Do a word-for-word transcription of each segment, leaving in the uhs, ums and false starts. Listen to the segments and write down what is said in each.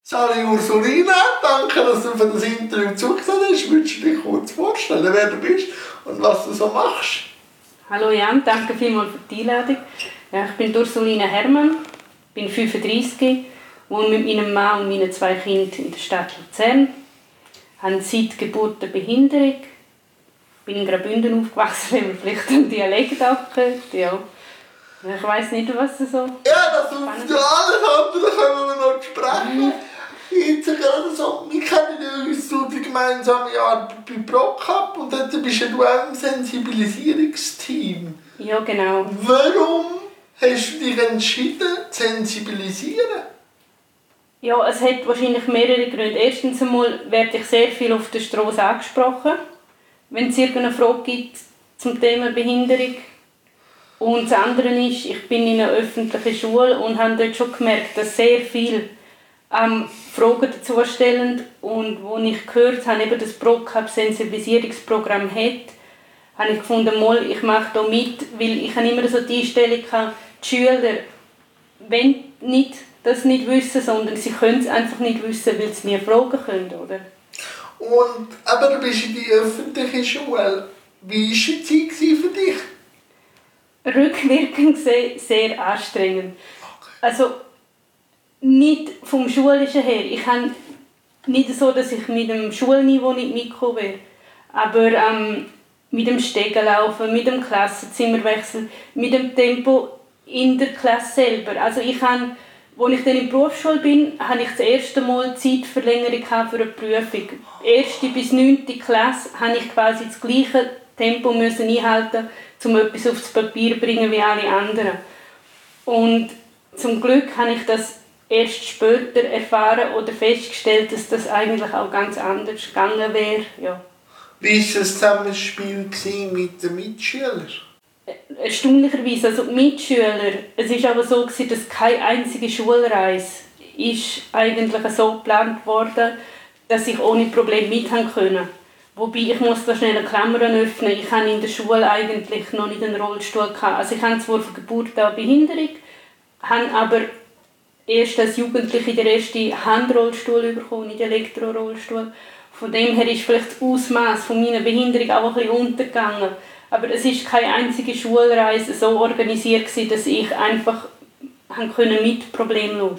Sali Ursulina, danke, dass du für das Interview zugesagt hast. Würdest du dich kurz vorstellen, wer du bist und was du so machst? Hallo Jan, danke vielmals für die Einladung. Ja, ich bin Ursulina Hermann, bin fünfunddreißig, wohne mit meinem Mann und meinen zwei Kindern in der Stadt Luzern, habe seit Geburt eine Behinderung, bin in Graubünden aufgewachsen, wenn man vielleicht einen Dialekt abgehört. Ja. Ich weiss nicht, was so... Ja, das ist ja alles andere, können wir noch sprechen. Jetzt gerade so, wir kennen uns durch die gemeinsame Arbeit bei ProCup und dort bist ja du auch im Sensibilisierungsteam. Ja, genau. Warum hast du dich entschieden, zu sensibilisieren? Ja, es hat wahrscheinlich mehrere Gründe. Erstens einmal werde ich sehr viel auf der Straße angesprochen, wenn es irgendeine Frage gibt zum Thema Behinderung. Und das andere ist, ich bin in einer öffentlichen Schule und habe dort schon gemerkt, dass sehr viele ähm, Fragen dazu stellen. Und als ich gehört habe, dass das ProCup Sensibilisierungsprogramm hat, habe ich gefunden, mal, ich mache da mit, weil ich habe immer so die Einstellung gehabt, die Schüler wollen nicht das nicht wissen, sondern sie können es einfach nicht wissen, weil sie nie fragen können, oder? Und, aber du bist in die öffentliche Schule. Wie war die Zeit für dich? Rückwirkend gesehen sehr anstrengend. Okay. Also nicht vom Schulischen her. Ich habe nicht so, dass ich mit dem Schulniveau nicht mitgekommen wäre. Aber ähm, mit dem Stegenlaufen, mit dem Klassenzimmerwechsel, mit dem Tempo in der Klasse selber. Also ich habe, als ich dann in der Berufsschule bin, hatte ich das erste Mal Zeitverlängerung für eine Prüfung. Erste bis neunte Klasse musste ich quasi das gleiche Tempo müssen einhalten, um etwas aufs Papier zu bringen wie alle anderen. Und zum Glück habe ich das erst später erfahren oder festgestellt, dass das eigentlich auch ganz anders gegangen wäre. Ja. Wie war das Zusammenspiel mit den Mitschülern? Erstaunlicherweise, also die Mitschüler, es war aber so, dass keine einzige Schulreise ist eigentlich so geplant wurde, dass ich ohne Probleme mithaben konnte. Wobei, ich muss da schnell eine Klammer öffnen, ich hatte in der Schule eigentlich noch nicht einen Rollstuhl. Also ich habe zwar von Geburt an Behinderung, habe aber erst als Jugendliche den ersten Handrollstuhl bekommen, nicht Elektrorollstuhl. Von dem her ist vielleicht das Ausmaß von meiner Behinderung auch ein bisschen untergegangen. Aber es war keine einzige Schulreise so organisiert, dass ich einfach mit problemlos.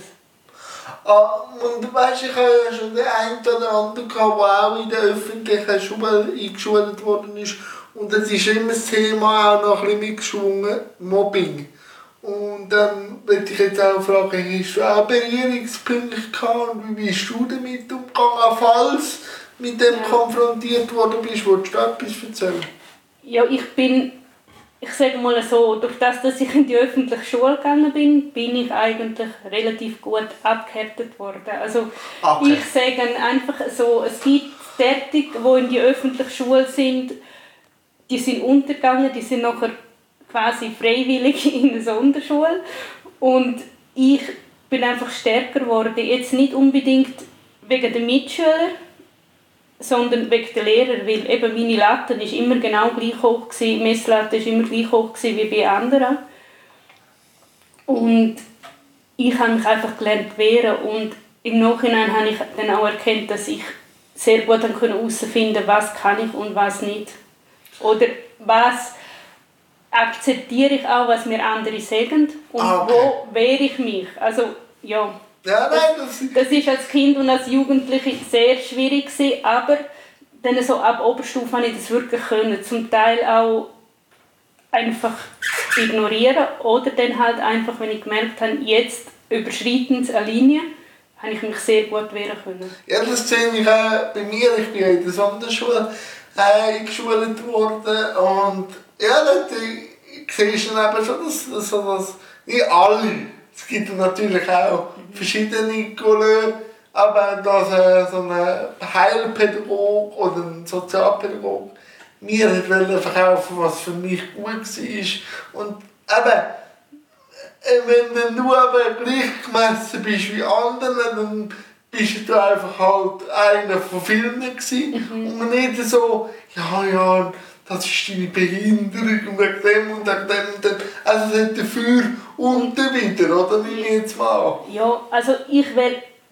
Ah, und du weißt, ich habe ja schon den einen oder anderen, der auch in der öffentlichen Schule eingeschult worden ist. Und es ist immer das Thema auch noch ein bisschen mitgeschwungen, Mobbing. Und dann möchte ich jetzt auch fragen, hast du auch Berührungspunkte gehabt und wie bist du damit umgegangen, falls du mit dem ja. konfrontiert worden bist? Willst du etwas erzählen? Ja, ich bin, ich sage mal so, durch das, dass ich in die öffentliche Schule gegangen bin, bin ich eigentlich relativ gut abgehärtet worden. Also okay. Ich sage einfach so, es gibt Tätig, die in die öffentliche Schule sind, die sind untergegangen, die sind nachher quasi freiwillig in der Sonderschule. Und ich bin einfach stärker geworden, jetzt nicht unbedingt wegen der Mitschüler, sondern wegen der Lehrer, weil eben meine Latte war immer genau gleich hoch, die Messlatte war immer gleich hoch wie bei anderen. Und ich habe mich einfach gelernt zu wehren und im Nachhinein habe ich dann auch erkannt, dass ich sehr gut herausfinden konnte, was kann ich und was nicht. Oder was akzeptiere ich auch, was mir andere sagen und okay. wo wehre ich mich. Also, ja. Ja, nein, das das war als Kind und als Jugendliche sehr schwierig, aber dann so ab Oberstufe konnte ich das wirklich können. Zum Teil auch einfach ignorieren oder dann halt einfach, wenn ich gemerkt habe, jetzt überschreiten sie eine Linie, habe ich mich sehr gut wehren können. Ja, das sehe ich auch bei mir. Ich bin in der Sonderschule eingeschult worden und ja, da siehst du dann eben schon, dass, dass, dass nicht alle, es gibt natürlich auch verschiedene Couleurs, aber dass äh, so ein Heilpädagog oder ein Sozialpädagog mir wollte verkaufen, was für mich gut war. Und eben, wenn du aber gleich gemessen bist wie andere, dann bist du einfach halt einer von vielen gewesen. Mhm. Und nicht so, ja, ja, das ist deine Behinderung und wegen dem und wegen dem und dem. Also es hat dafür und wieder, oder? Nehme ich jetzt mal an. Ja, also ich wäre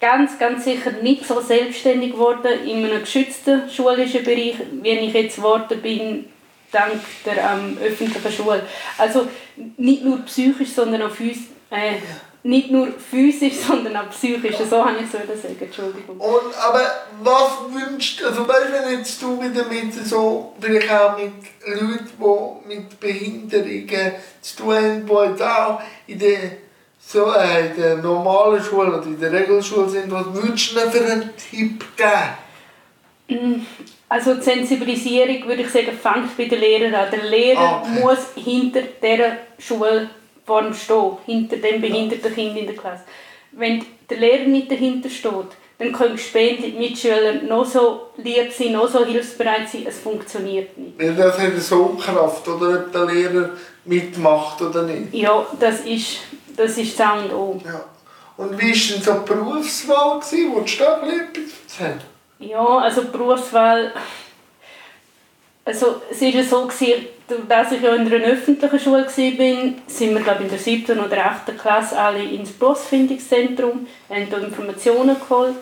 ganz, ganz sicher nicht so selbstständig geworden in einem geschützten schulischen Bereich, wie ich jetzt geworden bin, dank der ähm, öffentlichen Schule. Also nicht nur psychisch, sondern auch physisch. Äh, nicht nur physisch, sondern auch psychisch. So habe ich es sagen, Entschuldigung. Und, aber was wünschst du, also weißt, wenn jetzt du wieder mit so, vielleicht auch mit Leuten, die mit Behinderungen zu tun haben, die jetzt auch in der, so, äh, in der normalen Schule oder in der Regelschule sind, was würdest du denn für einen Tipp geben? Also die Sensibilisierung, würde ich sagen, fängt bei den Lehrern an. Der Lehrer okay. muss hinter dieser Schulform stehen, hinter dem behinderten Kind in der Klasse. Wenn der Lehrer nicht dahinter steht, dann können später die Mitschüler noch so lieb sein, noch so hilfsbereit sein, es funktioniert nicht. Weil das hat so Kraft, oder ob der Lehrer mitmacht oder nicht. Ja, das ist das ist das A und O. Ja. Und wie war denn so die Berufswahl? Wolltest du da etwas erzählen? Ja, also die Berufswahl, also es war so, dass ich ja in einer öffentlichen Schule war, sind wir glaube ich, in der siebten oder achten Klasse alle ins Berufsfindungszentrum, haben da Informationen geholt.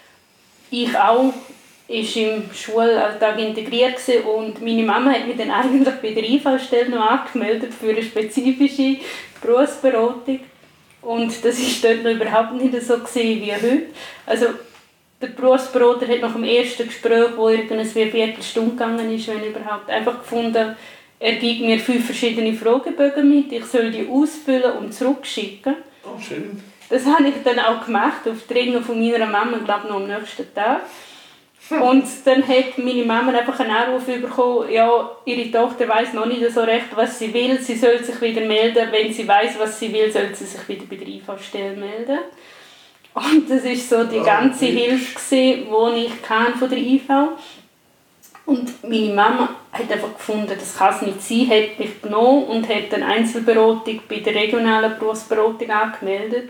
Ich auch, war im Schulalltag integriert und meine Mama hat mich dann eigentlich bei der I V Stelle noch angemeldet für eine spezifische Berufsberatung. Und das war dort noch überhaupt nicht so wie heute. Also, der Berufsberater hat nach dem ersten Gespräch, das irgendwie eine Viertelstunde gegangen ist, wenn überhaupt, einfach gefunden, er gibt mir fünf verschiedene Fragebögen mit, ich soll die ausfüllen und zurückschicken. Oh, schön. Das habe ich dann auch gemacht, auf Drängen von meiner Mama, glaube ich, noch am nächsten Tag. Und dann hat meine Mama einfach einen Anruf bekommen, ja, ihre Tochter weiss noch nicht so recht, was sie will, sie soll sich wieder melden, wenn sie weiss, was sie will, soll sie sich wieder bei der I V-Stelle melden. Und das war so die ganze Hilfe, die ich von der I V. Und meine Mama hat einfach gefunden, das kann es nicht sein, hat mich genommen und hat eine Einzelberatung bei der regionalen Berufsberatung angemeldet.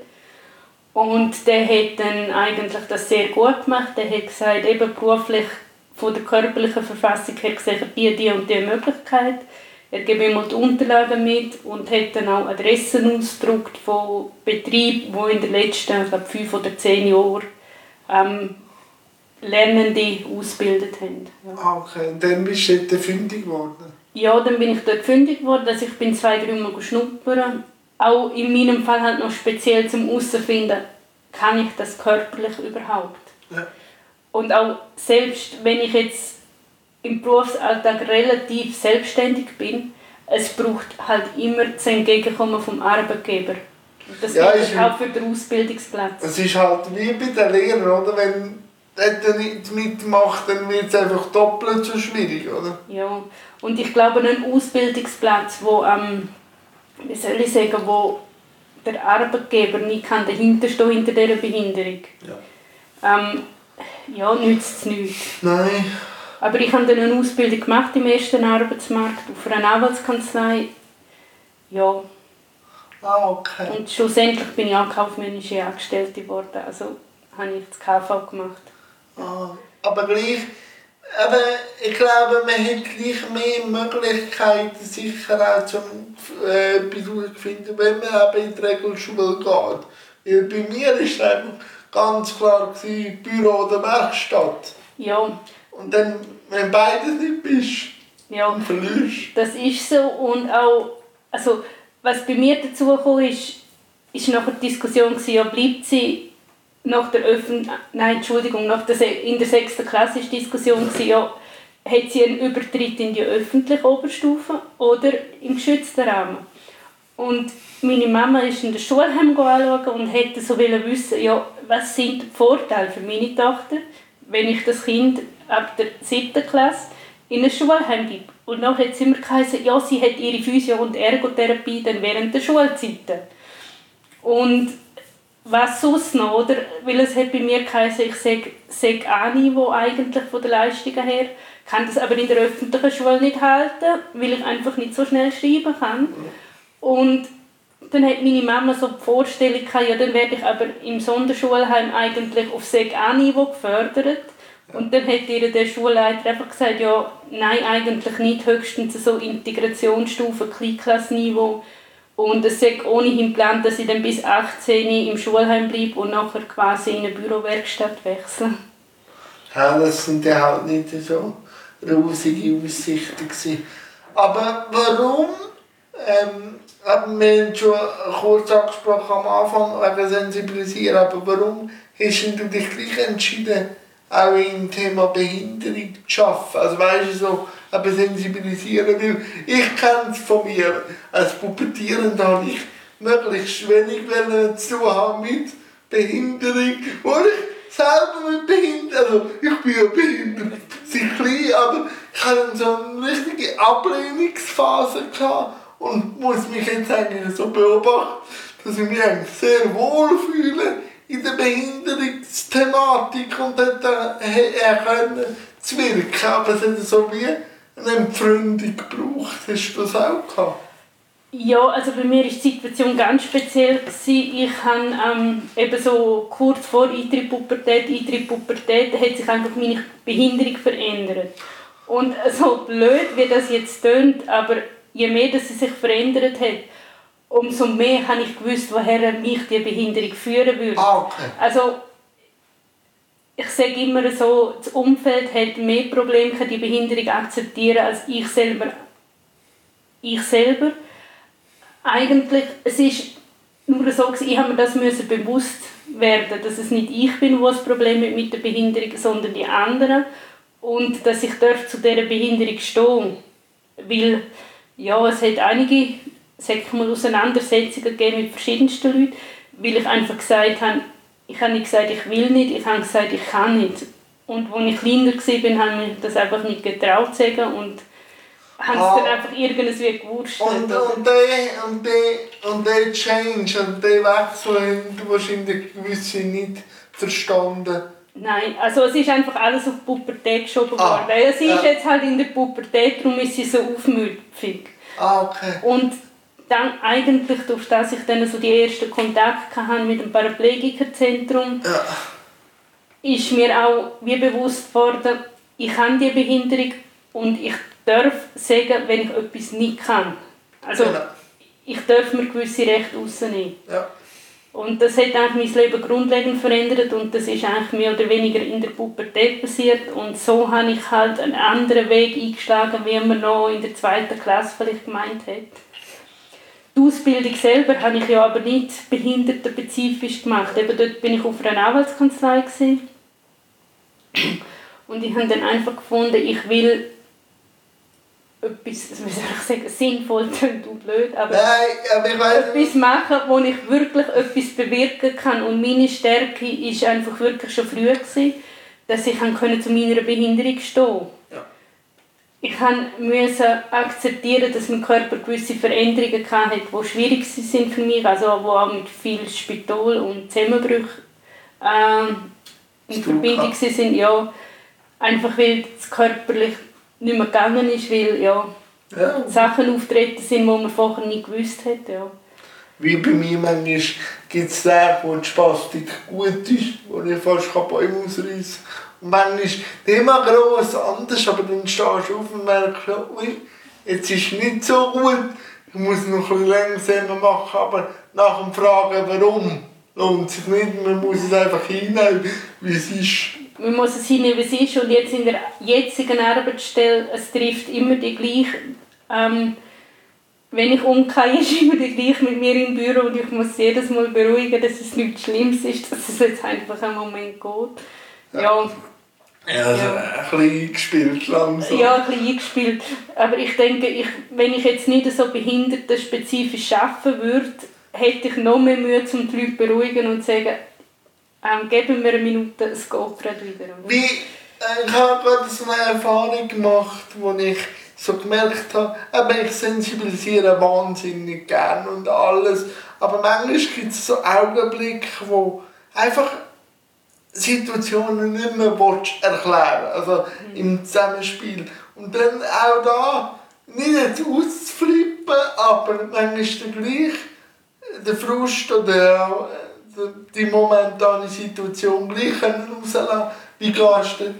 Und der hat dann eigentlich das sehr gut gemacht. Der hat gesagt, eben beruflich, von der körperlichen Verfassung her gesehen, die, die und die Möglichkeit. Er gibt immer die Unterlagen mit und hat dann auch Adressen ausgedruckt von Betrieben, die in den letzten, ich glaube, fünf oder zehn Jahren ähm, Lernende ausgebildet haben. Ja. Okay, und dann bist du dort fündig geworden? Ja, dann bin ich dort fündig geworden. Also ich bin zwei, drei Mal schnuppern. Auch in meinem Fall halt noch speziell zum herausfinden, kann ich das körperlich überhaupt? Ja. Und auch selbst wenn ich jetzt im Berufsalltag relativ selbstständig bin, es braucht halt immer das Entgegenkommen vom Arbeitgeber. Das ja, gilt auch für den Ausbildungsplatz. Es ist halt wie bei den Lehrern, oder? Wenn er nicht mitmacht, dann wird es einfach doppelt so schwierig, oder? Ja, und ich glaube, ein Ausbildungsplatz, wo, ähm, wie soll ich sagen, wo der Arbeitgeber nicht kann dahinter stehen hinter dieser Behinderung, ja, ähm, ja nützt es nichts. Nein. Aber ich habe dann eine Ausbildung gemacht im ersten Arbeitsmarkt auf einer Anwaltskanzlei. Ja. Ah, okay. Und schlussendlich bin ich auch kaufmännische Angestellte geworden. Also habe ich das K V gemacht. Ah, aber gleich, aber ich glaube, man hat gleich mehr Möglichkeiten, sicher auch zum äh, Besuch zu finden, wenn man eben in die Regelschule geht. Weil bei mir war es ganz klar gewesen, Büro oder Werkstatt. Ja. Und dann, wenn beides nicht bist, ja, dann verlierst. Das ist so. Und auch, also, was bei mir dazu kam, ist, ist nachher die Diskussion gewesen, ja, bleibt sie nach der Öffn Nein, Entschuldigung, nach der Se in der sechsten Klasse war die Diskussion gewesen, ja, hat sie einen Übertritt in die öffentliche Oberstufe oder im geschützten Rahmen. Und meine Mama ist in der Schulheim anschauen und hätte so wissen, ja, was sind die Vorteile für meine Tochter, wenn ich das Kind ab der siebten Klasse in ein Schulheim gebe. Und dann hat sie immer gesagt, ja, sie hat ihre Physio- und Ergotherapie dann während der Schulzeiten. Und was sonst noch, oder? Weil es hat bei mir geheißen, ich sage, sage A-Niveau eigentlich von der Leistungen her, kann das aber in der öffentlichen Schule nicht halten, weil ich einfach nicht so schnell schreiben kann. Und dann hat meine Mama so die Vorstellung gehabt, ja, dann werde ich aber im Sonderschulheim eigentlich auf Sek A-Niveau gefördert. Und dann hat ihr der Schulleiter einfach gesagt, ja, nein, eigentlich nicht, höchstens so Integrationsstufe, Kleinklassenniveau. Und es ist ohnehin geplant, dass ich dann bis achtzehn im Schulheim bleibe und nachher quasi in eine Bürowerkstatt wechsle. Ja, das sind ja halt nicht so rosige Aussichten gewesen. Aber warum, ähm, haben wir schon kurz angesprochen am Anfang, wegen Sensibilisieren, aber warum hast du dich gleich entschieden, auch im Thema Behinderung zu arbeiten? Also weißt du, so aber sensibilisieren, weil ich kenne es von mir, als Pubertierender habe ich möglichst wenig zu tun haben mit Behinderung, wo ich selber mit Behinderung, also ich bin ja behindert, sehr klein, aber ich hatte so eine richtige Ablehnungsphase gehabt und muss mich jetzt eigentlich so beobachten, dass ich mich eigentlich sehr wohl fühle in der Behinderungsthematik und dort äh, können zu wirken, aber es hat so wie eine Entfremdung gebraucht. Hast du das auch gehabt? Ja, also bei mir war die Situation ganz speziell. Ich habe ähm, eben so kurz vor Eintritt Pubertät, Eintritt Pubertät, hat sich einfach meine Behinderung verändert. Und so blöd, wie das jetzt tönt, aber je mehr dass sie sich verändert hat, umso mehr habe ich gewusst, woher mich die Behinderung führen würde. Ah, okay. Also, ich sage immer so, das Umfeld hat mehr Probleme, die Behinderung akzeptieren, als ich selber. Ich selber. Eigentlich, es ist nur so, ich habe mir das müssen bewusst werden, dass es nicht ich bin, der das Problem hat mit der Behinderung, sondern die anderen. Und dass ich darf zu dieser Behinderung stehen. Weil, ja, es hat einige, sag ich mal, Auseinandersetzungen gegeben mit verschiedensten Leuten, weil ich einfach gesagt habe, ich habe nicht gesagt, ich will nicht, ich habe gesagt, ich kann nicht. Und als ich kleiner war, habe ich mir das einfach nicht getraut zu sagen und habe ah, es dann einfach irgendwie gewurscht. Und, und der und der und der Change und der Wechsel haben du wahrscheinlich gewisse nicht verstanden. Nein, also es ist einfach alles auf die Pubertät geschoben ah, worden. Sie ja. ist jetzt halt in der Pubertät, darum ist sie so aufmüpfig. Ah, okay. Und dann eigentlich, durch das ich dann so die ersten Kontakte hatte mit dem Paraplegikerzentrum, ja. ist mir auch wie bewusst geworden, ich habe diese Behinderung und ich darf sagen, wenn ich etwas nicht kann. Also genau. ich darf mir gewisse Rechte rausnehmen. Ja. Und das hat eigentlich mein Leben grundlegend verändert und das ist eigentlich mehr oder weniger in der Pubertät passiert. Und so habe ich halt einen anderen Weg eingeschlagen, wie man noch in der zweiten Klasse vielleicht gemeint hat. Die Ausbildung selber habe ich ja aber nicht behindertenspezifisch gemacht. Eben dort bin ich auf einer Anwaltskanzlei gewesen. Und ich habe dann einfach gefunden, ich will etwas, wie soll ich sagen, sinnvoll und blöd, aber Nein, aber ich weiss, etwas machen, wo ich wirklich etwas bewirken kann. Und meine Stärke war einfach wirklich schon früh gewesen, dass ich zu meiner Behinderung stehen. Ja. Ich musste akzeptieren, dass mein Körper gewisse Veränderungen hatte, die schwierig sind für mich, also wo auch mit viel Spital und Zusammenbrüchen ähm, in Verbindung sind. Ja, einfach weil es körperlich nicht mehr gegangen ist, weil ja, ja. Sachen auftreten sind, die man vorher nicht gewusst hat. Ja. Wie bei mir manchmal gibt es Tage, wo die Spastik gut ist, wo ich fast Bäume ausreißen kann. Und manchmal ist nicht immer gross anders, aber dann stehst du auf und merkst, ui, jetzt ist es nicht so gut, ich muss noch ein bisschen langsamer machen, aber nach dem Fragen, warum, lohnt sich nicht, man muss es einfach hinnehmen, wie es ist. Man muss es hinnehmen, wie es ist, und jetzt in der jetzigen Arbeitsstelle, es trifft immer die gleiche, ähm, wenn ich umgehe, ist immer die gleiche mit mir im Büro und ich muss jedes Mal beruhigen, dass es nichts Schlimmes ist, dass es jetzt einfach einen Moment geht. Ja. Ja, also ja. Ein bisschen eingespielt langsam. Ja, ein bisschen eingespielt. Aber ich denke, ich, wenn ich jetzt nicht so behindertenspezifisch arbeiten würde, hätte ich noch mehr Mühe, um die Leute zu beruhigen und zu sagen, ähm, geben wir eine Minute, es geht gerade wieder. Wie, äh, ich habe gerade so eine Erfahrung gemacht, wo ich so gemerkt habe, eben, ich sensibilisiere wahnsinnig gern und alles, aber manchmal gibt es so Augenblicke, wo einfach Situationen nicht mehr erklären, also im Zusammenspiel. Und dann auch da, nicht jetzt auszuflippen, aber manchmal ist der gleich der Frust oder die momentane Situation gleich rauslassen. Wie gehst du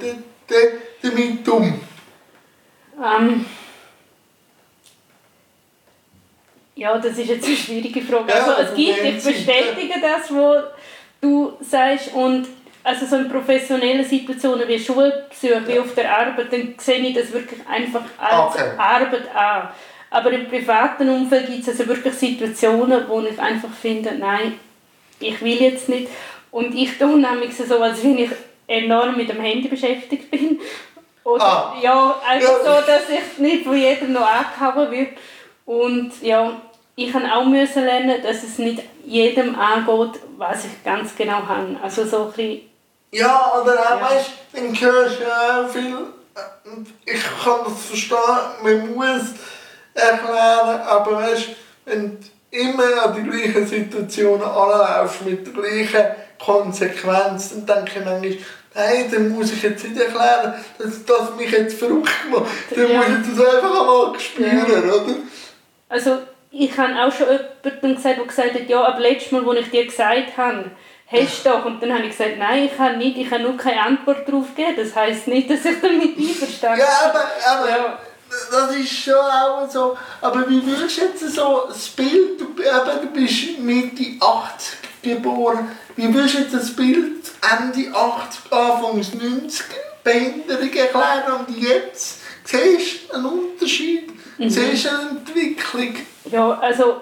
damit um? Ähm, Ja, das ist jetzt eine schwierige Frage. Ja, also, es gibt, ich Zeit, bestätige das, was du sagst. Und also so in professionellen Situationen wie Schulbesuch, wie auf der Arbeit, dann sehe ich das wirklich einfach als Okay. Arbeit an. Aber im privaten Umfeld gibt es also wirklich Situationen, wo ich einfach finde, nein, ich will jetzt nicht. Und ich tue nämlich so, als wenn ich enorm mit dem Handy beschäftigt bin. Oder Ah. ja, einfach Ja. so, dass ich nicht von jedem noch angehauen wird. Und ja, ich musste auch müssen lernen, dass es nicht jedem angeht, was ich ganz genau habe. Also so ein bisschen, Ja, oder auch, Ja. weißt du, dann hörst du ja auch viel, äh, ich kann das verstehen, man muss erklären, aber weißt du, wenn du immer an die gleichen Situationen anlaufst, mit der gleichen Konsequenz, dann denke ich manchmal, nein, dann muss ich jetzt nicht erklären, dass das mich jetzt verrückt macht. Dann Ja. muss ich das einfach einmal spüren, Ja. oder? also ich habe auch schon jemanden gesagt, der gesagt hat, ja, aber letztes Mal, als ich dir gesagt habe, hast du doch. Und dann habe ich gesagt, nein, ich habe nicht, ich habe nur keine Antwort darauf gegeben. Das heisst nicht, dass ich damit einverstanden bin. Ja, aber, aber Ja. das ist schon auch so. Aber wie würdest du jetzt so das Bild, du, eben, du bist Mitte achtzig geboren, wie würdest du jetzt das Bild Ende achtzig, Anfangs neunzig Behinderung erklären und jetzt? Siehst du einen Unterschied? Mhm. Siehst du eine Entwicklung? Ja, also,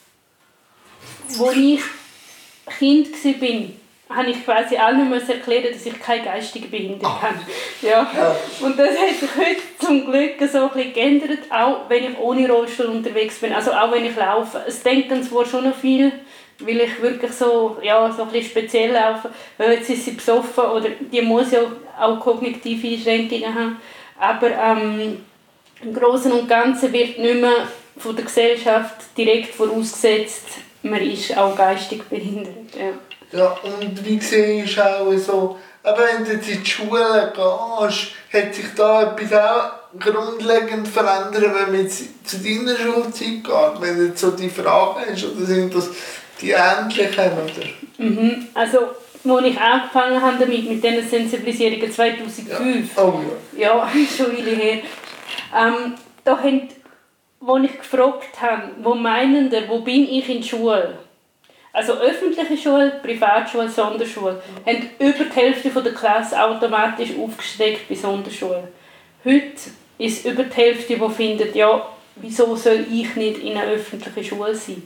als ich Kind war, habe ich quasi allen müssen erklären, dass ich keine geistige Behinderung habe. Ja. Ja. Und das hat sich heute zum Glück so ein bisschen geändert, auch wenn ich ohne Rollstuhl unterwegs bin, also auch wenn ich laufe. Es denken zwar schon noch viel, weil ich wirklich so, ja, so ein bisschen speziell laufe, weil jetzt ist sie besoffen oder die muss ja auch kognitive Einschränkungen haben, aber ähm, im Großen und Ganzen wird nicht mehr von der Gesellschaft direkt vorausgesetzt, man ist auch geistig behindert. Ja. Ja, und wie siehst du auch so, aber wenn du jetzt in die Schule gehst, hat sich da etwas auch grundlegend verändert, wenn man jetzt zu deiner Schulzeit geht, wenn du jetzt so die Frage hast, oder sind das die ähnlichen, oder? Mhm. Also, als ich angefangen habe damit, mit diesen Sensibilisierungen zweitausendfünf, Ja. Oh ja. ja, schon eine Weile her, ähm, da haben, wo ich gefragt habe, wo meinen ihr, wo bin ich in der Schule? Also öffentliche Schule, Privatschule, Sonderschule, haben über die Hälfte der Klasse automatisch aufgesteckt bei Sonderschule. Heute ist über die Hälfte, die findet, ja, wieso soll ich nicht in einer öffentlichen Schule sein?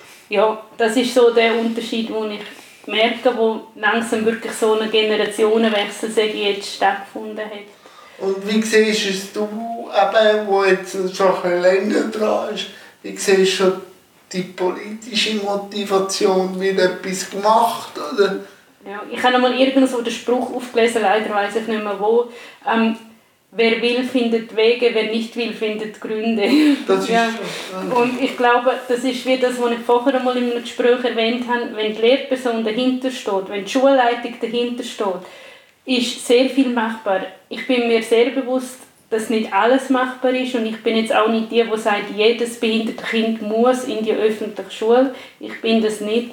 Ja, das ist so der Unterschied, den ich merke, wo langsam wirklich so ein Generationenwechsel, sage ich jetzt, stattgefunden hat. Und wie siehst es du, eben, wo jetzt schon ein bisschen länger dran ist, wie siehst du die politische Motivation, wird etwas gemacht, oder? Ja, ich habe einmal irgendwo den Spruch aufgelesen, leider weiß ich nicht mehr wo. Ähm, wer will, findet Wege, wer nicht will, findet Gründe. Das ist ja. so. Und ich glaube, das ist wie das, was ich vorher einmal in einem Gespräch erwähnt habe, wenn die Lehrperson dahinter steht, wenn die Schulleitung dahinter steht, ist sehr viel machbar. Ich bin mir sehr bewusst, dass nicht alles machbar ist und ich bin jetzt auch nicht die, die sagt, jedes behinderte Kind muss in die öffentliche Schule. Ich bin das nicht,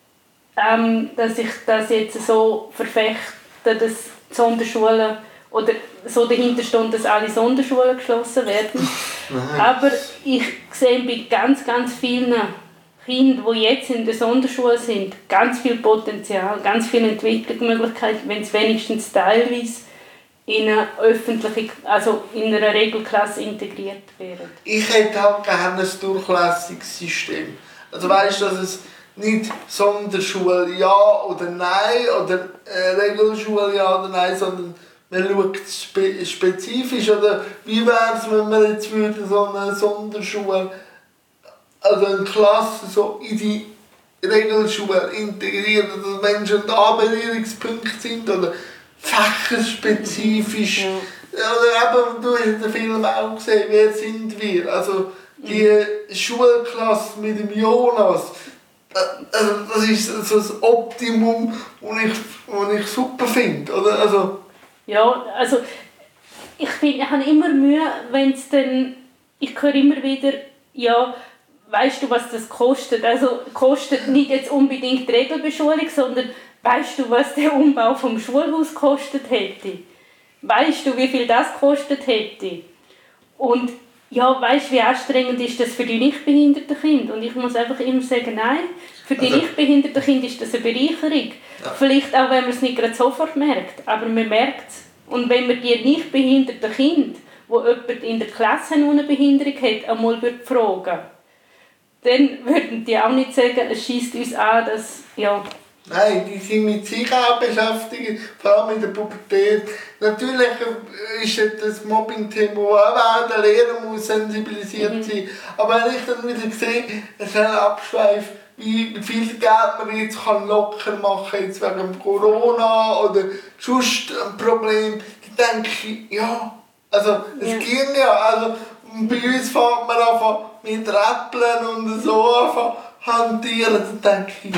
ähm, dass ich das jetzt so verfechte, dass Sonderschulen oder so dahinter steht, dass alle Sonderschulen geschlossen werden. Aber ich sehe bei ganz, ganz vielen Kindern, die jetzt in der Sonderschule sind, ganz viel Potenzial, ganz viele Entwicklungsmöglichkeiten, wenn es wenigstens teilweise in eine öffentliche, also in einer Regelklasse integriert werden. Ich hätte halt gerne ein durchlässiges System. Also weißt du, dass es nicht Sonderschule ja oder nein oder äh, Regelschule ja oder nein, sondern man schaut spe spezifisch. Oder wie wäre es, wenn man jetzt würde so eine Sonderschule, also eine Klasse so in die Regelschule integrieren, dass Menschen da Berührungspunkte sind oder fächerspezifisch. Ja. Oder eben, du hast den Film auch gesehen, wer sind wir? Also die Schulklasse mit dem Jonas, also das ist so das Optimum, das ich, das ich super finde. Oder? Also, ja, also ich, find, ich habe immer Mühe, wenn es dann, ich höre immer wieder, ja, weißt du, was das kostet? Also kostet nicht jetzt unbedingt die Regelbeschulung, sondern weißt du, was der Umbau vom Schulhaus gekostet hätte? Weißt du, wie viel das gekostet hätte? Und ja, weißt du, wie anstrengend ist das für die nichtbehinderten Kinder? Und ich muss einfach immer sagen, nein, für die also, nichtbehinderten Kinder ist das eine Bereicherung. Ja. Vielleicht auch, wenn man es nicht gerade sofort merkt, aber man merkt es. Und wenn man die nichtbehinderten Kinder, die jemand in der Klasse eine Behinderung hat, einmal fragen, dann würden die auch nicht sagen, es scheisst uns an, dass, ja... Nein, die sind mit sich auch beschäftigt, vor allem in der Pubertät. Natürlich ist das Mobbing-Thema auch, der Lehrer muss sensibilisiert mhm. sein. Aber wenn ich dann wieder sehe, es ist ein Abschweif, wie viel Geld man jetzt kann locker machen kann, jetzt wegen Corona oder sonst ein Problem, dann denke ich, ja, also es ja. ging ja. Also, bei uns fängt man an mit Rappeln und so an hantieren, dann denke ich,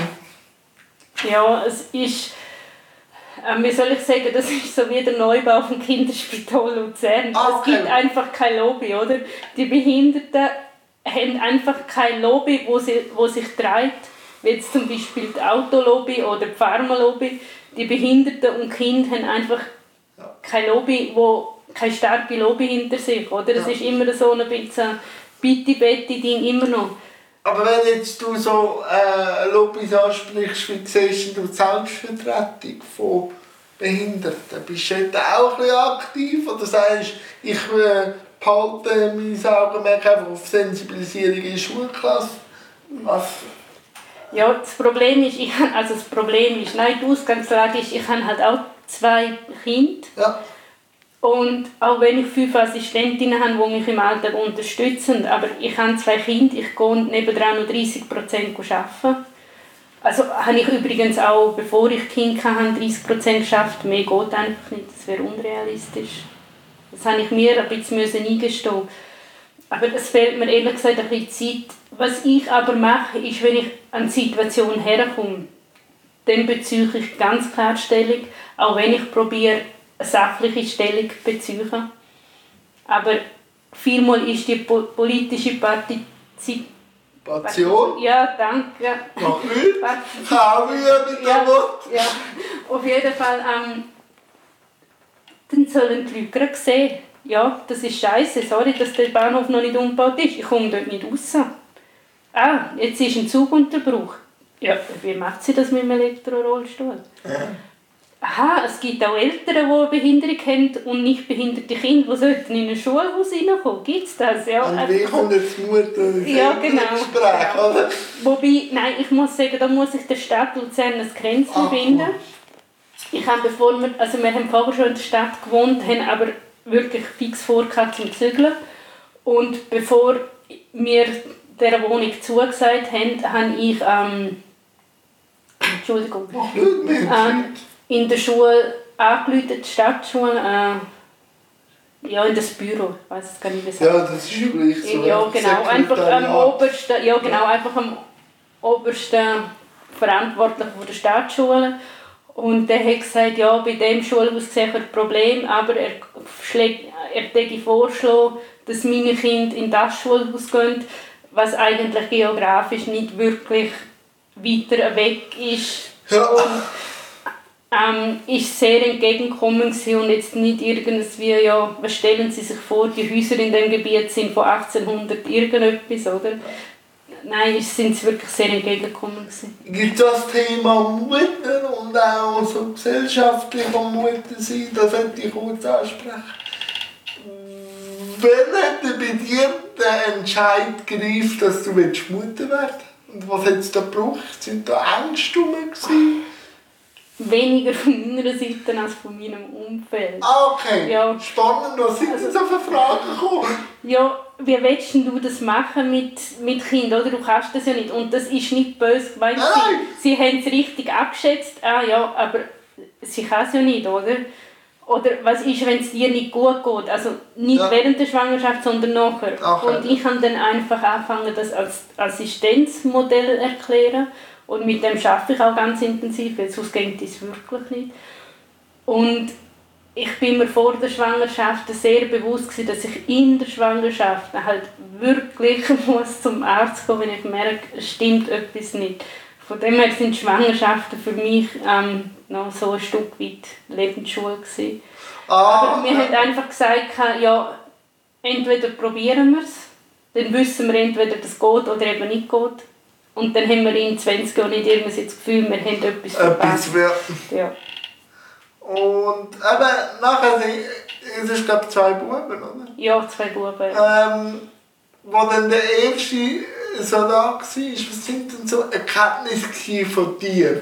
ja, es ist, äh, wie soll ich sagen, das ist so wie der Neubau vom Kinderspital Luzern. Okay. Es gibt einfach kein Lobby, oder? Die Behinderten haben einfach kein Lobby, wo, sie, wo sich treibt, wie jetzt zum Beispiel die Autolobby oder die Pharmalobby. Die Behinderten und Kinder haben einfach kein Lobby, wo, keine starke Lobby hinter sich, oder? Es ja. ist immer so ein bisschen Bitti-Betti-Ding, immer noch. Aber wenn jetzt du so äh, Lobbys ansprichst, wie siehst du die Selbstvertretung von Behinderten? Bist du da auch ein bisschen aktiv oder sagst ich äh, behalte mein Augenmerk einfach auf Sensibilisierung in der Schulklasse? Was? Ja, das Problem ist, ich, also das Problem ist, nein, die Ausgangslage ist, ich habe halt auch zwei Kinder. Ja. Und auch wenn ich fünf Assistentinnen habe, die mich im Alltag unterstützen, aber ich habe zwei Kinder, ich gehe nebenan noch dreissig Prozent arbeiten. Also habe ich übrigens auch, bevor ich Kinder hatte, dreissig Prozent geschafft. Mehr geht einfach nicht, das wäre unrealistisch. Das habe ich mir ein bisschen eingestehen. Aber es fehlt mir ehrlich gesagt ein bisschen Zeit. Was ich aber mache, ist, wenn ich an die Situation herkomme, dann beziehe ich ganz klar Stellung, auch wenn ich probiere, eine sachliche Stellung beziehen. Aber vielmal ist die po- politische Partizipation... Passion? Ja, danke. Noch nicht? Kann ich mit dem Wort? Ja, auf jeden Fall. Ähm, dann sollen die Leute gerade sehen, ja, das ist scheiße, sorry, dass der Bahnhof noch nicht umgebaut ist, ich komme dort nicht raus. Ah, jetzt ist ein Zugunterbruch. Ja, wie macht sie das mit dem Elektrorollstuhl? Ja. Aha, es gibt auch Eltern, die eine Behinderung haben und nicht behinderte Kinder, die sollten in ein Schulhaus reinkommen. Gibt es das? Ja, und wie kommt jetzt Mutter ja, genau, Gespräch, genau. Oder? Wobei, nein, ich muss sagen, da muss ich der Stadt Luzern ein Grenzchen finden. Ich habe, bevor wir, also wir haben vorher schon in der Stadt gewohnt, haben aber wirklich fix vorgehabt zum Zügeln. Und bevor wir dieser Wohnung zugesagt haben, habe ich, ähm, Entschuldigung, äh, in der Schule angerufen, die Stadtschule, äh, ja, in das Büro, ich weiß es gar nicht, wie es Ja, das ist üblich so. Ja, genau, einfach am obersten, ja, genau, einfach am obersten Verantwortlichen der Stadtschule. Und der hat gesagt, ja, bei diesem Schulhaus sehe ich ein Problem, aber er schlägt, er würde vorschlagen, dass meine Kinder in das Schulhaus gehen, was eigentlich geografisch nicht wirklich weiter weg ist. Ja. Und, ähm, ist sehr entgegengekommen und jetzt nicht irgendwie, ja, was stellen Sie sich vor, die Häuser in diesem Gebiet sind von achtzehnhundert irgendetwas, oder? Nein, sind sie wirklich sehr entgegengekommen. Gibt das Thema Mutter und auch so gesellschaftlicher Mutter sein, das hätte ich kurz ansprechen. Wann hat bei dir der Entscheid gereift, dass du Mutter werden willst? Und was hat es da gebraucht? Sind da Ängste gewesen? Weniger von meiner Seite als von meinem Umfeld. Ah, okay. Ja. Spannend, was sind also, so für Fragen gekommen? Ja, wie willst du das machen mit, mit Kindern, oder? Du kannst das ja nicht. Und das ist nicht böse gemeint. Nein. Sie, sie haben es richtig abgeschätzt, ah ja, aber sie kann es ja nicht, oder? Oder was ist, wenn es dir nicht gut geht? Also nicht ja. während der Schwangerschaft, sondern nachher. Okay. Und ich habe dann einfach angefangen, das als Assistenzmodell erklären. Und mit dem arbeite ich auch ganz intensiv, weil sonst geht es wirklich nicht. Und ich bin mir vor der Schwangerschaft sehr bewusst gewesen, dass ich in der Schwangerschaft halt wirklich muss zum Arzt gehen, wenn ich merke, es stimmt etwas nicht. Von dem her sind Schwangerschaften für mich ähm, noch so ein Stück weit Lebensschule gewesen. Ah, Aber mir hat einfach gesagt, ja, entweder probieren wir es, dann wissen wir entweder, dass es geht oder eben nicht geht. Und dann haben wir in zwanzig Jahren nicht irgendwie das Gefühl, wir haben etwas verpasst. Ja. Und eben, nachher, es ist glaube ich zwei Buben, oder? Ja, zwei Buben. Ähm, wo dann der erste so da war, was sind denn so Erkenntnisse von dir?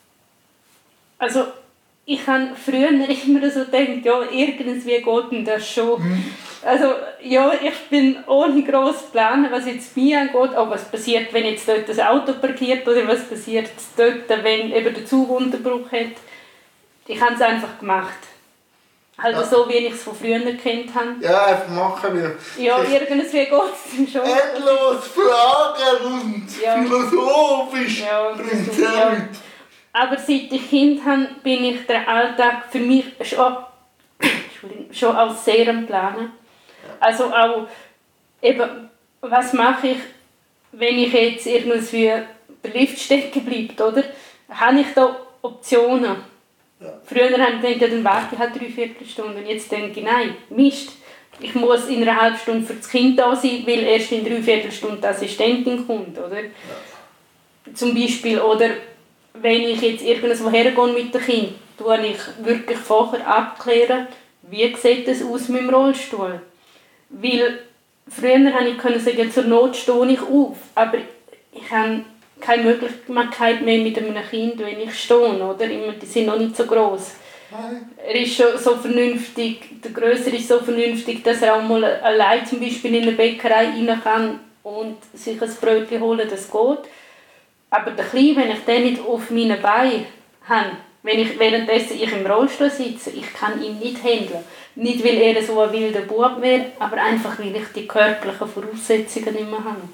Also, ich habe früher immer so gedacht, ja, irgendwie geht denn das schon. Mhm. Also, ja, ich bin ohne grossen Plan, was jetzt mir angeht, auch was passiert, wenn jetzt dort das Auto parkiert oder was passiert dort, wenn eben der Zug Unterbruch hat. Ich habe es einfach gemacht. Halt ja. So, wie ich es von früher gekannt habe. Ja, einfach machen wir. Ja, irgendwie geht es schon. Endlos Fragen und ja. Philosophisch ja, bringt es ja. Aber seit ich Kind habe, bin ich den Alltag für mich schon, schon als sehr am Planen. Also auch, eben, was mache ich, wenn ich jetzt irgendwie der Lift stecken bleibt, oder? Habe ich da Optionen? Ja. Früher habe ich gedacht, ja, dann warte ich halt drei Viertelstunden. Jetzt denke ich, nein, Mist. Ich muss in einer halben Stunde für das Kind da sein, weil erst in drei Viertelstunden die Assistentin kommt, oder? Ja. Zum Beispiel, oder wenn ich jetzt irgendwo hergehe mit dem Kind, tue ich wirklich vorher abklären, wie sieht es aus mit dem Rollstuhl. Weil früher konnte ich sagen, zur Not stehe ich auf, aber ich habe keine Möglichkeit mehr mit einem Kind, wenn ich stehe, oder? Die sind noch nicht so gross. Nein. Er ist schon so vernünftig, der Größere ist so vernünftig, dass er auch mal allein zum Beispiel in eine Bäckerei rein kann und sich ein Brötchen holen, das geht. Aber der Kleine, wenn ich den nicht auf meinen Beinen habe, wenn ich währenddessen ich im Rollstuhl sitze, ich kann ihn nicht handeln. Nicht, weil er so ein wilder Bub wäre, aber einfach, weil ich die körperlichen Voraussetzungen nicht mehr habe.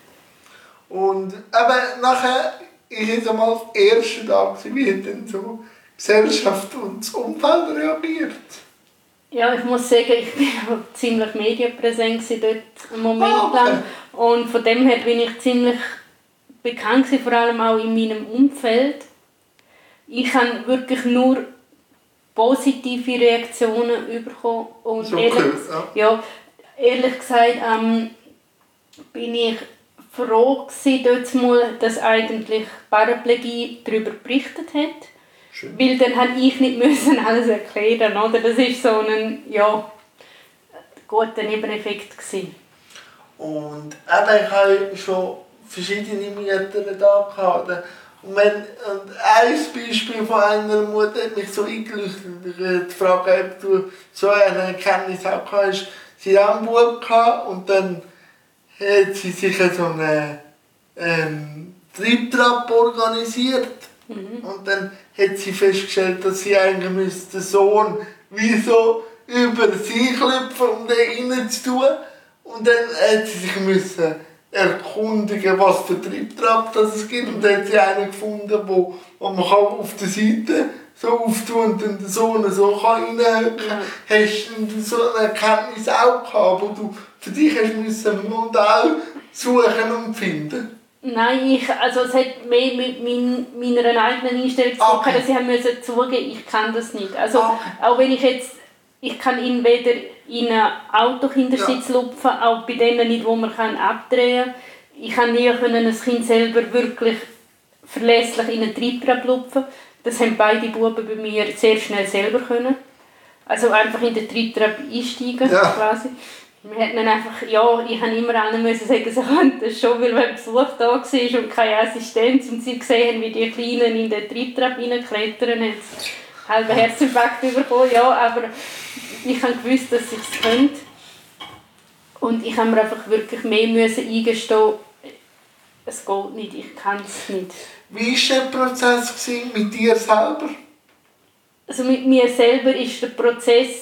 Und eben nachher ist jetzt einmal das erste Tag, wie hat denn so die Gesellschaft und das Umfeld reagiert? Ja, ich muss sagen, ich war ziemlich medienpräsent dort einen Moment ah, okay. lang. Und von dem her bin ich ziemlich bekannt, vor allem auch in meinem Umfeld. Ich habe wirklich nur positive Reaktionen bekommen. Und so ehrlich, cool, ja. Ja, ehrlich gesagt ähm, bin ich froh gewesen, dort mal, dass eigentlich Paraplegie darüber berichtet hat. Schön. Weil dann musste ich nicht müssen alles erklären. Oder? Das war so ein ja, guter Nebeneffekt gewesen. Und eben, ich habe schon verschiedene Mütter da gehabt. Und, wenn, und ein Beispiel von einer Mutter hat mich so eingeleuchtet. Die Frage, ob du so eine Erkenntnis auch hast. Sie hatte einen Bub und dann hat sie sich so einen ähm, Triebtrap organisiert. Mhm. Und dann hat sie festgestellt, dass sie eigentlich den Sohn wie so über sie klopfen, um den reinzutun. Und dann hat sie sich müssen erkundigen, was für Triebtrap das es gibt. Und dann hat sie einen gefunden, wo, wo man auf der Seite so auftun und dann den Sohn so reinhören kann. Hast du so eine Erkenntnis auch gehabt, wo du für dich hast müssen ein Modell suchen und finden? Nein, ich, also es hat mehr mit mein, meiner eigenen Einstellung zu tun, okay. dass ich musste zugeben, ich kann das nicht. Also okay. auch wenn ich jetzt, ich kann ihn weder in einen Autokindersitz ja. lupfen, auch bei denen nicht, wo man kann abdrehen kann. Ich kann nie können ein Kind selber wirklich verlässlich in einen Triebtrap lupfen. Das haben beide Buben bei mir sehr schnell selber können. Also einfach in den Triebtrap einsteigen ja. quasi. Wir hatten dann einfach, ja, ich musste immer allen müssen sagen, sie können das schon, weil wenn Besuch da war und keine Assistenz und sie gesehen haben, wie die Kleinen in den Triebtrap reinklettern, haben sie einen halben Herzinfarkt bekommen. Ja, aber ich habe gewusst, dass ich es könnte. Und ich habe mir einfach wirklich mehr müssen eingestehen, es geht nicht, ich kann es nicht. Wie war der Prozess mit dir selber? Also mit mir selber war der Prozess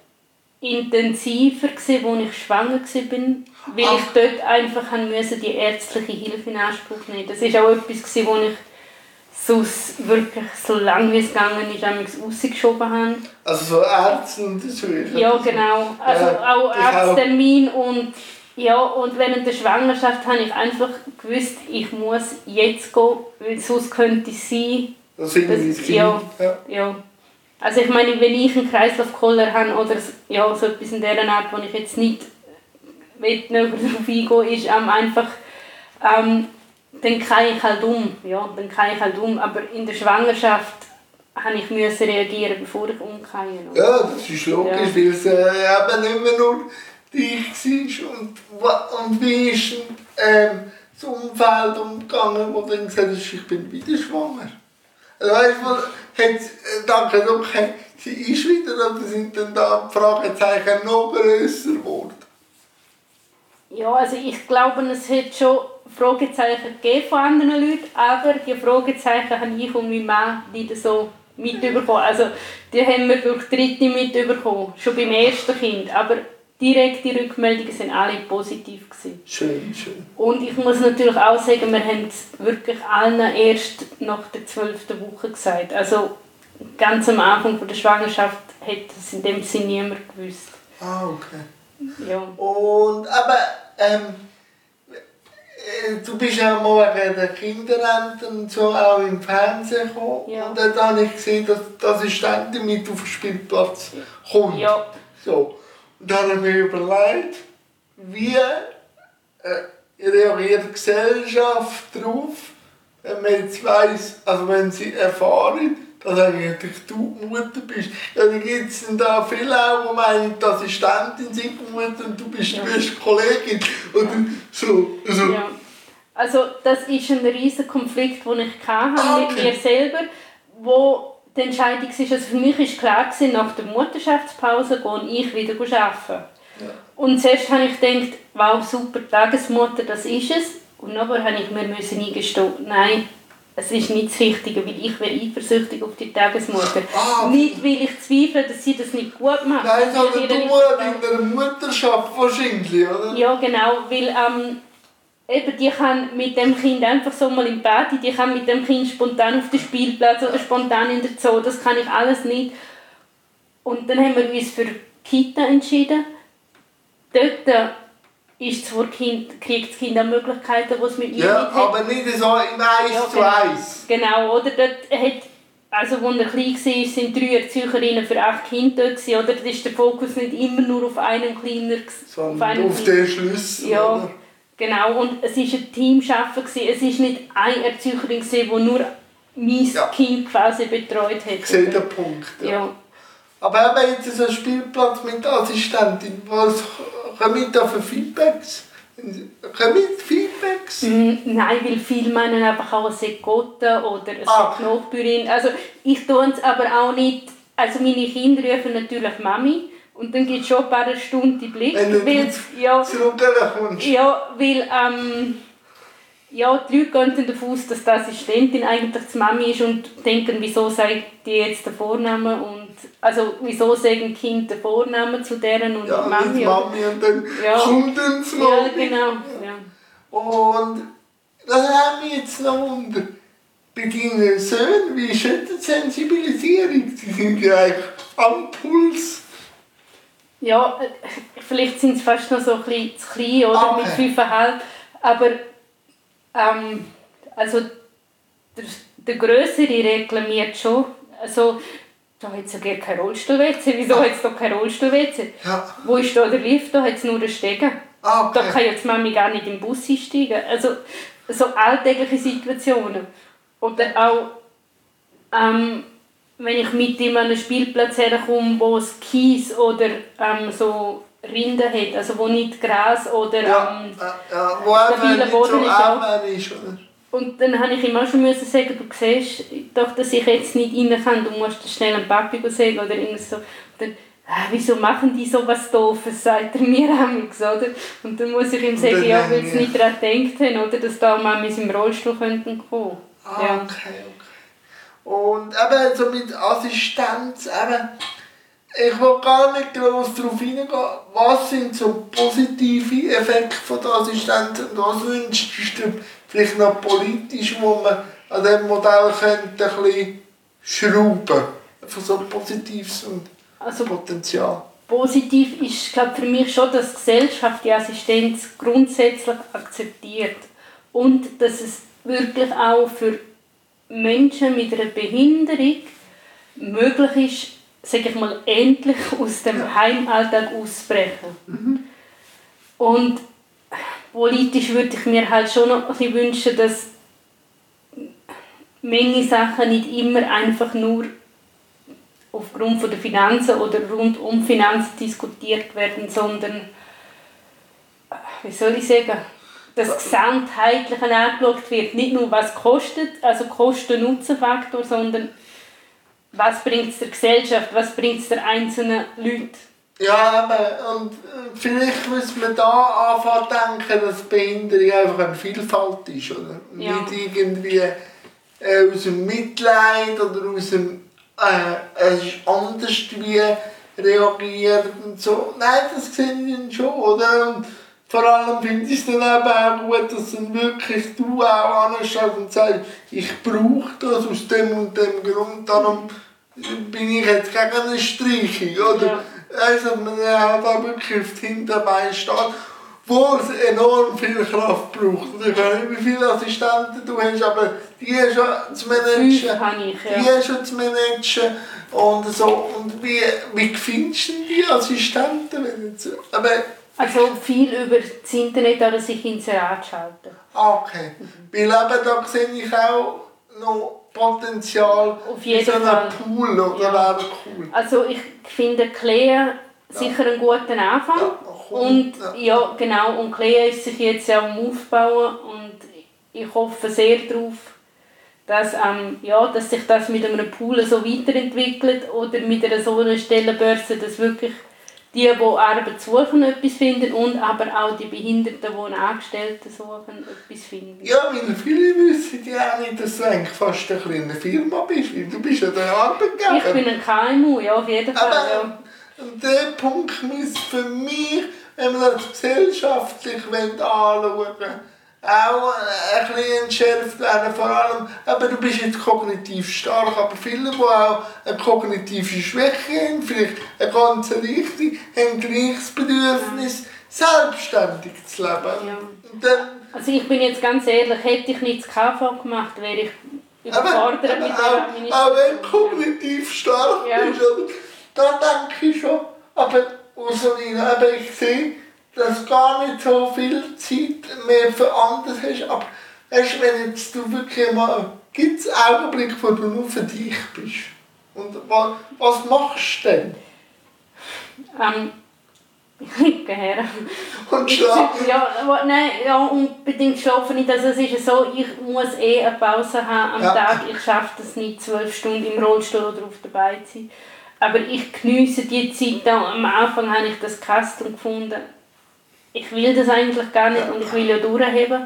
intensiver, als ich schwanger war, weil Ach. ich dort einfach die ärztliche Hilfe in Anspruch nehmen musste. Das war auch etwas, wo ich sonst wirklich so lange wie es gegangen ist, rausgeschoben habe. Also so Ärzte und so? Ja, genau. Also ja, auch Arzttermin und ja, und während der Schwangerschaft habe ich einfach gewusst, ich muss jetzt gehen, weil sonst könnte es sein. Das finde ich ja, ja. ja. Also ich meine, wenn ich einen Kreislaufkoller habe oder ja, so etwas in dieser Art, wo ich jetzt nicht nicht näher darauf eingehen, ist ähm, einfach, ähm, dann kann ich halt um, ja, dann kann ich halt um, aber in der Schwangerschaft habe ich müssen reagieren, bevor ich umgehe. Ja, das ist logisch, ja. Weil es äh, eben nicht mehr nur dich war. Und, und wie ist ähm, das Umfeld umgegangen, wo du dann gesagt hast, ich bin wieder schwanger? Also weißt du, hat dann gesagt, okay, sie ist wieder, oder sind dann da die Fragezeichen noch grösser geworden? Ja, also ich glaube, es hat schon Fragezeichen gegeben von anderen Leuten, aber die Fragezeichen habe ich und mein Mann nicht so mitbekommen. Also die haben wir durch Dritte mitbekommen, schon beim ersten Kind. Aber direkte Rückmeldungen waren alle positiv gewesen. Schön, schön. Und ich muss natürlich auch sagen, wir haben es wirklich allen erst nach der zwölften Woche gesagt. Also ganz am Anfang der Schwangerschaft hat es in dem Sinne niemand gewusst. Ah, okay. Ja. Und, aber ähm, du bist ja mal wegen der Kinderrente und so auch im Fernsehen gekommen. Ja. Und dann habe ich gesehen, dass die Assistentin mit auf den Spielplatz kommt. Ja. So. Und dann habe ich mir überlegt, wie äh, reagiert die Gesellschaft darauf, wenn man jetzt weiss, also wenn sie erfahren, dass eigentlich du die Mutter bist. Ja, dann gibt es da viele auch, die meinen, die Assistentin sei die Mutter und du bist ja. die beste Kollegin. Und so, so. Ja. Also das ist ein riesiger Konflikt, den ich hatte okay. mit mir selber, wo die Entscheidung ist, also für mich war klar, nach der Mutterschaftspause gehe ich wieder arbeiten. Ja. Und zuerst habe ich gedacht, wow, super, Tagesmutter, das ist es. Und nachher habe ich mir eingestehen, nein, es ist nicht das Richtige, weil ich wäre eifersüchtig auf die Tagesmutter. Ah, nicht, weil ich zweifle, dass sie das nicht gut macht. Nein, sondern du in der Mutterschaft wahrscheinlich, oder? Ja, genau, weil ähm, eben, die kann mit dem Kind einfach so mal im Party, die kann mit dem Kind spontan auf den Spielplatz oder spontan in der Zoo, das kann ich alles nicht. Und dann haben wir uns für Kita entschieden. Dort ist zwar kind, kriegt das Kind auch Möglichkeiten, die es mit mir ja, nicht hat. Ja, aber nicht so im eins ja, zu eins. Genau, oder? Dort hat, also als er klein war, sind drei Erzieherinnen für acht Kinder dort, oder? Da ist der Fokus nicht immer nur auf einen kleinen. Sondern auf, auf den Schlüssel, ja, oder? Genau, und es war ein Teamschaffen. Es war nicht eine Erzieherin, die nur mein ja. Kind quasi betreut hat. Ich sehe den Punkt, ja. ja. Aber eben jetzt so ein Spielplatz mit der Assistentin, was kommen da für Feedbacks? Kommen Feedbacks? Mm, nein, weil viele meinen einfach auch, es sei Gotte oder es ah. sei Nachbürin. Also ich tue es aber auch nicht, also meine Kinder rufen natürlich Mami und dann gibt es schon ein paar Stunden die Blick. Weil, ja, ja, weil ähm, ja, die Leute gehen dann davon aus, dass die Assistentin eigentlich die Mami ist und denken, wieso sagt die jetzt den Vornamen und also wieso sagen die Kinder den Vornamen zu deren und ja, die Mami. Ja, Mami und dann ja. kommt dann das Mami. Ja, genau. Ja. Und das haben wir jetzt noch unter. Bei deinen Söhnen, wie ist die Sensibilisierung? Sie sind ja eigentlich am Puls. Ja, vielleicht sind sie fast noch so ein bisschen zu klein, oder? Okay. Mit fünf Komma fünf. Aber ähm, also der, der Grössere reklamiert schon. Also, da hat es ja gar kein Rollstuhl-W C. Wieso ah. hat es da kein Rollstuhl-W C? Ja. Wo ist da der Lift? Da hat es nur einen Stegen. Ah, okay. Da kann jetzt Mami gar nicht im Bus einsteigen. Also so alltägliche Situationen. Oder auch, ähm, wenn ich mit ihm an einen Spielplatz herkomme, wo es Kies oder ähm, so Rinden hat, also wo nicht Gras oder ja, ähm, ja, wo stabiler Boden so ist. Auch. ist Und dann habe ich ihm auch schon müssen sagen, du siehst doch, dass ich jetzt nicht rein kann, du musst schnell einen Papi sagen oder irgendwas so. Und dann, ah, wieso machen die so was Doofes, sagt er mir amigs, oder? Und dann muss ich ihm sagen, ja, weil sie nicht daran gedacht haben, oder, dass da Mamis im Rollstuhl könnten kommen. Ah, ja. okay, okay. Und eben so mit Assistenz, eben, ich will gar nicht groß darauf eingehen, was sind so positive Effekte von der Assistenz und was wünschst du dir vielleicht noch politisch, wo man an diesem Modell könnte ein bisschen schrauben, von so Positives und also, Potenzial. Positiv ist, glaube für mich schon, dass die Gesellschaft die Assistenz grundsätzlich akzeptiert und dass es wirklich auch für Menschen mit einer Behinderung möglich ist, sage ich mal, endlich aus dem Heimalltag auszubrechen. Mhm. Und politisch würde ich mir halt schon noch ein bisschen wünschen, dass manche Sachen nicht immer einfach nur aufgrund der Finanzen oder rund um Finanzen diskutiert werden, sondern, wie soll ich sagen, dass gesamtheitlich angeschaut wird. Nicht nur, was kostet, also Kosten-Nutzen-Faktor, sondern was bringt es der Gesellschaft, was bringt es der einzelnen Leuten. Ja, aber und vielleicht müssen wir da anfangen zu denken, dass Behinderung einfach eine Vielfalt ist. Oder? Ja. Nicht irgendwie äh, aus dem Mitleid oder aus dem äh, es ist anders wie reagiert und so. Nein, das sehe ich schon, oder? Und vor allem finde ich es dann eben auch gut, dass dann wirklich du auch anstehst und sagst, ich brauche das aus dem und dem Grund, darum bin ich jetzt gegen eine Streichung, oder? Ja. Also man hat da wirklich auf die Hinterbeine steht, wo es enorm viel Kraft braucht. Ich weiß nicht, wie viele Assistenten du hast, aber die schon zu managen. Fünf habe ich, ja. Die schon zu managen und so. Und wie, wie findest du die Assistenten? Wenn du, aber also viel über das Internet oder sich Inserat schalten. Okay. Mhm. Weil eben da sehe ich auch noch Potenzial auf jeden so einen Fall. Pool, oder ja. Wäre cool. Also ich finde Clea sicher ja. einen guten Anfang. Ja, und ja. ja, genau, und Clea ist sich jetzt ja am Aufbauen und ich hoffe sehr darauf, dass, ähm, ja, dass sich das mit einem Pool so weiterentwickelt oder mit einer so einer Stellenbörse, dass wirklich die, die Arbeit suchen, etwas finden und aber auch die Behinderten, die Angestellten suchen, etwas finden. Ja, weil viele wissen ja auch nicht, dass du eigentlich fast eine kleine Firma bist, weil du bist ja der Arbeitgeber. Ich bin ein K M U, ja, auf jeden Fall. Aber ja. Der Punkt muss für mich, wenn man das gesellschaftlich anschauen will, auch ein bisschen entschärft werden, vor allem, aber du bist jetzt kognitiv stark, aber viele, die auch eine kognitive Schwäche haben, vielleicht eine ganze Richtung, haben gleich das Bedürfnis, selbstständig zu leben. Ja. Und dann, also ich bin jetzt ganz ehrlich, hätte ich nicht das K V gemacht, wäre ich überfordert mit der Administration. Auch wenn du kognitiv stark ja. bist, oder? Da denke ich schon, aber Ursulina, aber ich sehe, dass du gar nicht so viel Zeit mehr für anderes hast. Aber weißt, wenn jetzt du wirklich mal, gibt es Augenblicke, wo du nur für dich bist? Und was, was machst du denn? Ähm, ich liege her. Und schlafen? Ja, nein, ja, unbedingt schlafen nicht. Also es ist so, ich muss eh eine Pause haben am ja. Tag. Ich schaffe das nicht, zwölf Stunden im Rollstuhl oder auf der Beine zu sein. Aber ich geniesse die Zeit. Am Anfang habe ich das Kastum gefunden. Ich will das eigentlich gar nicht und ich will ja durchheben.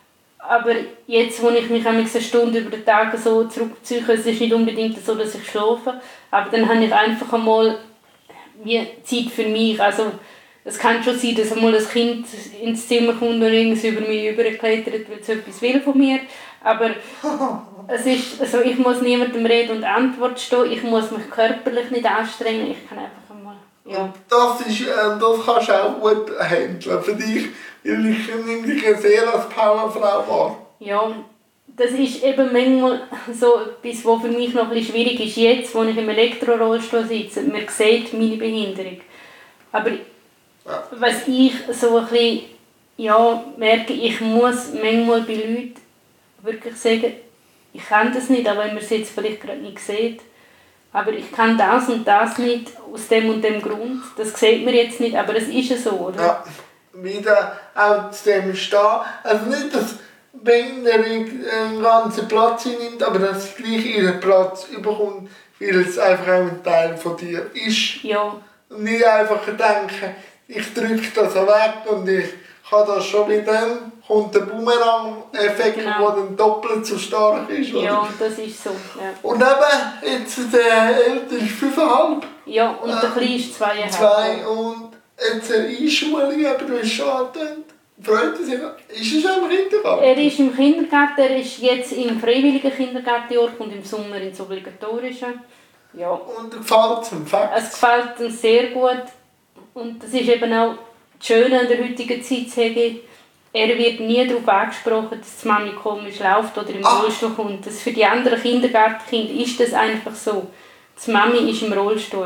Aber jetzt, wo ich mich eine Stunde über den Tag so zurückziehe, es ist nicht unbedingt so, dass ich schlafe, aber dann habe ich einfach einmal wie Zeit für mich. Also, es kann schon sein, dass einmal ein Kind ins Zimmer kommt und irgendwas über mich überklettert, weil es etwas will von mir. Aber es ist, also ich muss niemandem Rede und Antwort stehen, ich muss mich körperlich nicht anstrengen, ich kann einfach einmal... Ja. Das, ist, äh, das kannst du auch gut handeln für dich, weil ich nehme dich sehr als Powerfrau wahr. Ja, das ist eben manchmal so etwas, was für mich noch ein bisschen schwierig ist. Jetzt, wo ich im Elektrorollstuhl sitze, man sieht meine Behinderung. Aber ja. was ich so ein bisschen ja, merke, ich muss manchmal bei Leuten wirklich sagen, ich kann das nicht, auch wenn man es jetzt vielleicht gerade nicht sieht. Aber ich kann das und das nicht aus dem und dem Grund. Das sieht man jetzt nicht, aber es ist ja so, oder? Ja, wieder auch zu dem stehen. Also nicht, dass Behinderung einen ganzen Platz nimmt, aber dass sie gleich ihren Platz überkommt, weil es einfach auch ein Teil von dir ist. Ja. Und nicht einfach denken, ich drücke das weg und ich kann das schon mit dem, kommt der Boomerang-Effekt, genau. Der dann doppelt so stark ist. Oder? Ja, das ist so. Ja. Und eben, jetzt der Ältere ist fünfeinhalb. Ja, und der Kleine ist zweieinhalb. Zwei und jetzt eine Einschulung, aber du hast schon angetönt. Freut er sich? Ist er schon im Kindergarten? Er ist im Kindergarten, er ist jetzt im freiwilligen Kindergartenjahr und im Sommer ins obligatorische. Ja. Und gefällt es ihm? Es gefällt ihm sehr gut. Und das ist eben auch das Schöne an der heutigen Zeit, sage ich, er wird nie darauf angesprochen, dass die Mami komisch läuft oder im Ach. Rollstuhl kommt. Das für die anderen Kindergartenkinder ist das einfach so. Die Mami ist im Rollstuhl.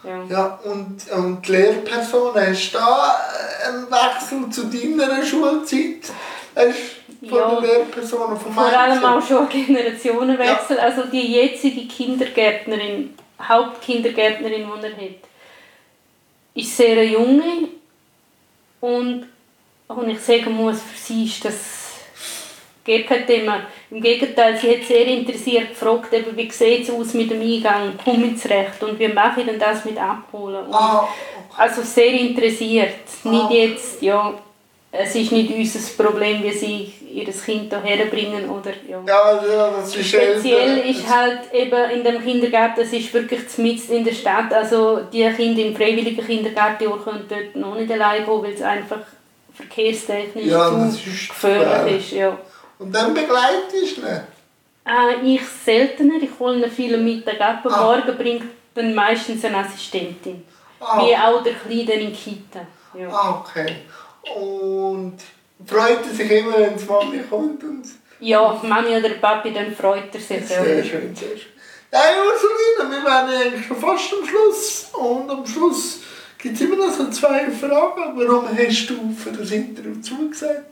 Ja. Ja, und, und die Lehrperson, hast du da einen Wechsel zu deiner Schulzeit? Hast du von Ja, der Lehrperson vom vor allem Mindset? auch schon Generationenwechsel. Ja. Also die jetzige Kindergärtnerin, Hauptkindergärtnerin, die er hat, ist sehr eine junge und, und ich sagen muss, für sie ist das gar kein Thema. Im Gegenteil, sie hat sehr interessiert gefragt, eben, wie sieht es aus mit dem Eingang, komme ich zurecht und wie mache ich denn das mit Abholen. Und Ah, okay. Also sehr interessiert. Ah. Nicht jetzt, ja, es ist nicht unser Problem, wie sie ihr Kind hierher bringen. Oder, ja. Ja, ja, das ist Speziell älter. ist halt eben in dem Kindergarten, es ist wirklich mitten in der Stadt, also die Kinder im freiwilligen Kindergarten können dort noch nicht allein gehen, weil es einfach verkehrstechnisch Ja, zu das ist gefährlich ist. Ja. Und dann begleitest du ihn? Äh, ich seltener, ich hole ihn viel am Mittag ab, am Ah. Morgen bringt dann meistens eine Assistentin. Ah. Wie auch der Kleine in Kita. Ja. Ah, okay. Und freut er sich immer, wenn die Mami kommt? Und Ja, Mami oder Papi, dann freut er sich. sehr schön, sehr schön. Nein, Ursulina, wir waren eigentlich schon fast am Schluss. Und am Schluss gibt es immer noch so zwei Fragen. Warum hast du für das Interview zugesagt?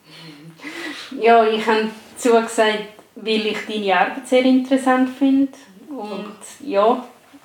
Ja, ich habe zugesagt, weil ich deine Arbeit sehr interessant finde. Und ja,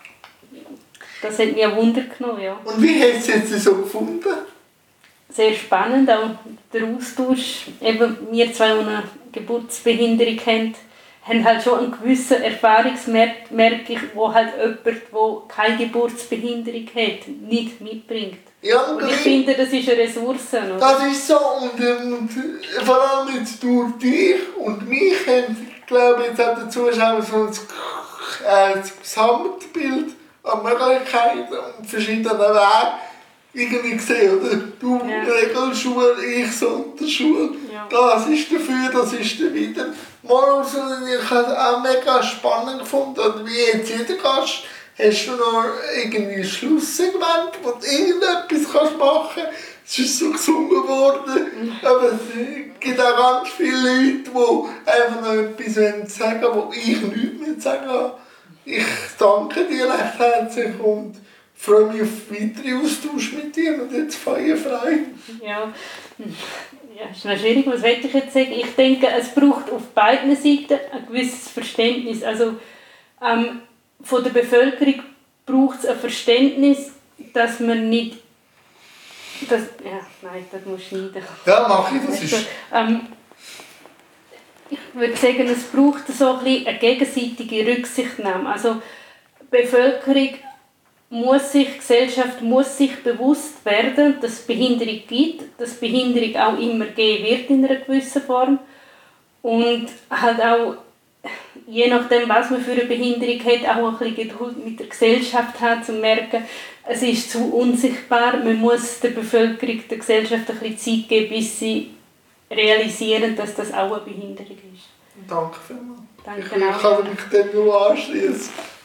das hat mich ein Wunder genommen. Ja. Und wie hast du es jetzt so gefunden? Sehr spannend, auch der Austausch. Eben, wir zwei, die eine Geburtsbehinderung haben, haben halt schon einen gewissen Erfahrungswert, merke ich, wo halt jemand, der keine Geburtsbehinderung hat, nicht mitbringt. Ja, und ich finde, das ist eine Ressource. Oder? Das ist so. Und, und vor allem jetzt durch dich und mich haben, glaube ich, jetzt auch der Zuschauer so ein, äh, ein Gesamtbild an Möglichkeiten und verschiedenen Wegen irgendwie gesehen, oder? Du Ja. Regelschule, ich Sonderschule, Ja. das ist dafür, das ist dawider. Mal so, ich habe es auch mega spannend gefunden, und wie jetzt jeder Gast, hast du noch irgendwie ein Schlusssegment, wo du irgendetwas kannst machen kannst. Es ist so gesungen worden, aber es gibt auch ganz viele Leute, die einfach noch etwas sagen wollen, wo ich nichts mehr zu sagen habe. Ich danke dir recht herzlich und freue mich auf weitere Austausch mit dir und jetzt feuerfrei. Ja. Ja, ist noch schwierig, was will ich jetzt sagen? Ich denke, es braucht auf beiden Seiten ein gewisses Verständnis. Also ähm, von der Bevölkerung braucht es ein Verständnis, dass man nicht... Das, ja, nein, das muss schneiden. Ja, mach ich, das ist... Ähm, ich würde sagen, es braucht so ein bisschen eine gegenseitige Rücksichtnahme. Also die Bevölkerung muss sich, die Gesellschaft muss sich bewusst werden, dass es Behinderung gibt, dass Behinderung auch immer geben wird in einer gewissen Form. Und halt auch, je nachdem, was man für eine Behinderung hat, auch ein bisschen Geduld mit der Gesellschaft haben, um zu merken, es ist zu unsichtbar. Man muss der Bevölkerung, der Gesellschaft ein bisschen Zeit geben, bis sie realisieren, dass das auch eine Behinderung ist. Danke vielmals. Danke Ich, ich kann mich dem nur anschließen.